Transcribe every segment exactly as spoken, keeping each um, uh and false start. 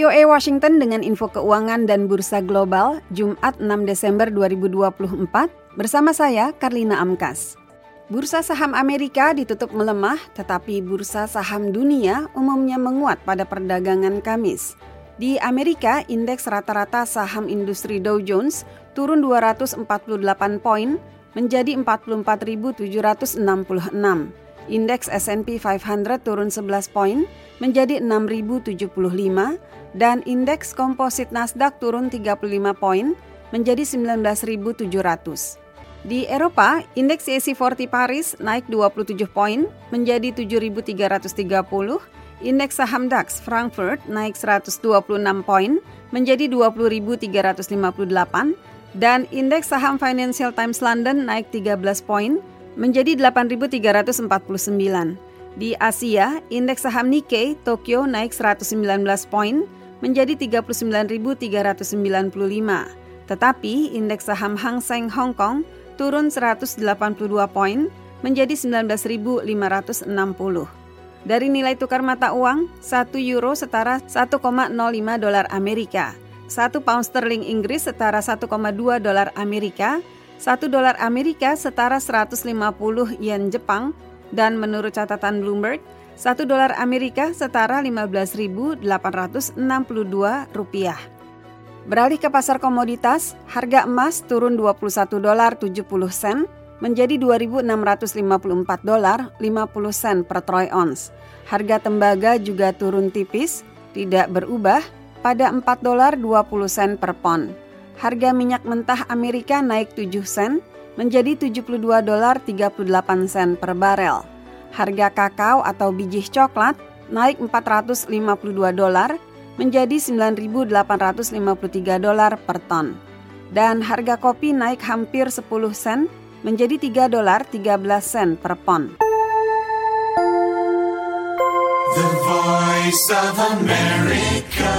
V O A Washington dengan info keuangan dan bursa global Jumat enam Desember dua ribu dua puluh empat bersama saya Karlina Amkas. Bursa saham Amerika ditutup melemah, tetapi bursa saham dunia umumnya menguat pada perdagangan Kamis. Di Amerika, indeks rata-rata saham industri Dow Jones turun dua ratus empat puluh delapan poin menjadi empat puluh empat ribu tujuh ratus enam puluh enam. Indeks S and P lima ratus turun sebelas poin menjadi enam ribu tujuh puluh lima dan indeks komposit Nasdaq turun tiga puluh lima poin menjadi sembilan belas ribu tujuh ratus. Di Eropa, indeks C A C empat puluh Paris naik dua puluh tujuh poin menjadi tujuh ribu tiga ratus tiga puluh, indeks saham DAX Frankfurt naik seratus dua puluh enam poin menjadi dua puluh ribu tiga ratus lima puluh delapan dan indeks saham Financial Times London naik tiga belas poin menjadi delapan ribu tiga ratus empat puluh sembilan. Di Asia, indeks saham Nikkei Tokyo naik seratus sembilan belas poin menjadi tiga puluh sembilan ribu tiga ratus sembilan puluh lima. Tetapi indeks saham Hang Seng Hong Kong turun seratus delapan puluh dua poin menjadi sembilan belas ribu lima ratus enam puluh. Dari nilai tukar mata uang, satu euro setara satu koma nol lima dolar Amerika, satu pound sterling Inggris setara satu koma dua dolar Amerika, satu dolar Amerika setara seratus lima puluh yen Jepang, dan menurut catatan Bloomberg, satu dolar Amerika setara lima belas ribu delapan ratus enam puluh dua rupiah. Beralih ke pasar komoditas, harga emas turun dua puluh satu dolar tujuh puluh sen menjadi dua ribu enam ratus lima puluh empat dolar lima puluh sen per troy ounce. Harga tembaga juga turun tipis, tidak berubah pada empat dolar dua puluh sen per pon. Harga minyak mentah Amerika naik tujuh sen menjadi tujuh puluh dua dolar tiga puluh delapan sen per barel. Harga kakao atau biji coklat naik empat ratus lima puluh dua dolar menjadi sembilan ribu delapan ratus lima puluh tiga dolar per ton. Dan harga kopi naik hampir sepuluh sen menjadi tiga dolar tiga belas sen per pon. The Voice of America.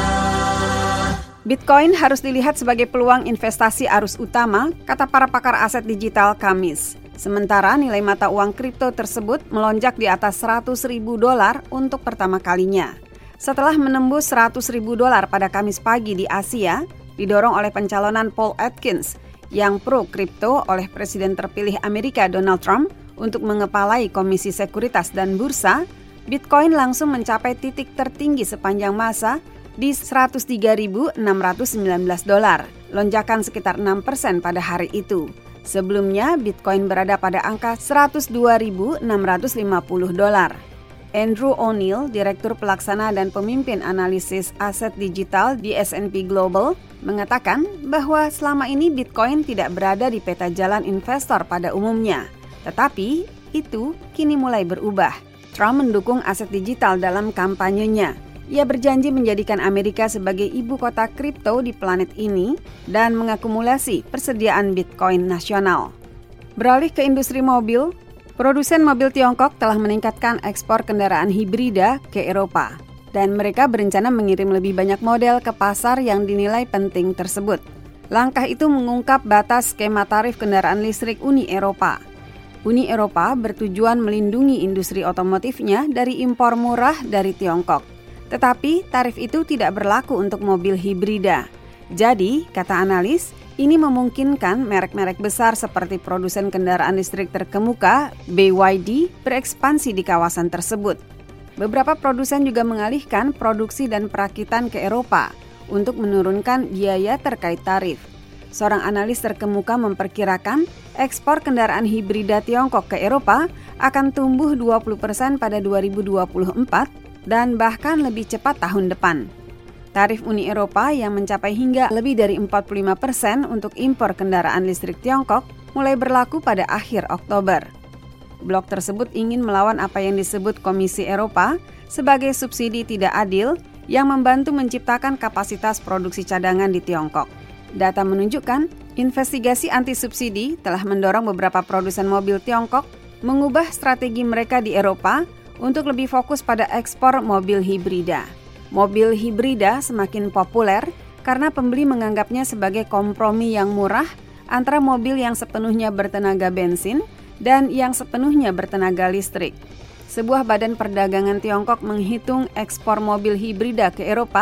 Bitcoin harus dilihat sebagai peluang investasi arus utama, kata para pakar aset digital Kamis. Sementara nilai mata uang kripto tersebut melonjak di atas seratus ribu dolar untuk pertama kalinya. Setelah menembus seratus ribu dolar pada Kamis pagi di Asia, didorong oleh pencalonan Paul Atkins yang pro kripto oleh Presiden terpilih Amerika Donald Trump untuk mengepalai Komisi Sekuritas dan Bursa, Bitcoin langsung mencapai titik tertinggi sepanjang masa di seratus tiga ribu enam ratus sembilan belas dolar, lonjakan sekitar enam persen pada hari itu. Sebelumnya, Bitcoin berada pada angka seratus dua ribu enam ratus lima puluh dolar. Andrew O'Neill, Direktur Pelaksana dan Pemimpin Analisis Aset Digital di S and P Global, mengatakan bahwa selama ini Bitcoin tidak berada di peta jalan investor pada umumnya. Tetapi, itu kini mulai berubah. Trump mendukung aset digital dalam kampanyenya. Ia berjanji menjadikan Amerika sebagai ibu kota kripto di planet ini dan mengakumulasi persediaan Bitcoin nasional. Beralih ke industri mobil, produsen mobil Tiongkok telah meningkatkan ekspor kendaraan hibrida ke Eropa dan mereka berencana mengirim lebih banyak model ke pasar yang dinilai penting tersebut. Langkah itu mengungkap batas skema tarif kendaraan listrik Uni Eropa. Uni Eropa bertujuan melindungi industri otomotifnya dari impor murah dari Tiongkok. Tetapi tarif itu tidak berlaku untuk mobil hibrida. Jadi, kata analis, ini memungkinkan merek-merek besar seperti produsen kendaraan listrik terkemuka, B Y D, berekspansi di kawasan tersebut. Beberapa produsen juga mengalihkan produksi dan perakitan ke Eropa untuk menurunkan biaya terkait tarif. Seorang analis terkemuka memperkirakan ekspor kendaraan hibrida Tiongkok ke Eropa akan tumbuh dua puluh persen pada dua ribu dua puluh empat dan bahkan lebih cepat tahun depan. Tarif Uni Eropa yang mencapai hingga lebih dari empat puluh lima persen untuk impor kendaraan listrik Tiongkok mulai berlaku pada akhir Oktober. Blok tersebut ingin melawan apa yang disebut Komisi Eropa sebagai subsidi tidak adil yang membantu menciptakan kapasitas produksi cadangan di Tiongkok. Data menunjukkan, investigasi anti-subsidi telah mendorong beberapa produsen mobil Tiongkok mengubah strategi mereka di Eropa untuk lebih fokus pada ekspor mobil hibrida. Mobil hibrida semakin populer karena pembeli menganggapnya sebagai kompromi yang murah antara mobil yang sepenuhnya bertenaga bensin dan yang sepenuhnya bertenaga listrik. Sebuah badan perdagangan Tiongkok menghitung ekspor mobil hibrida ke Eropa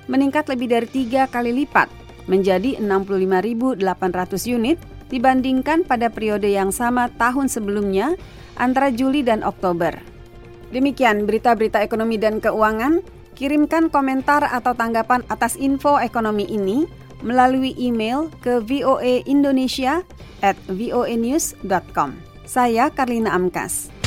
meningkat lebih dari tiga kali lipat menjadi enam puluh lima ribu delapan ratus unit dibandingkan pada periode yang sama tahun sebelumnya antara Juli dan Oktober. Demikian berita-berita ekonomi dan keuangan. Kirimkan komentar atau tanggapan atas info ekonomi ini melalui email ke voaindonesia at voanews dot com. Saya Karlina Amkas.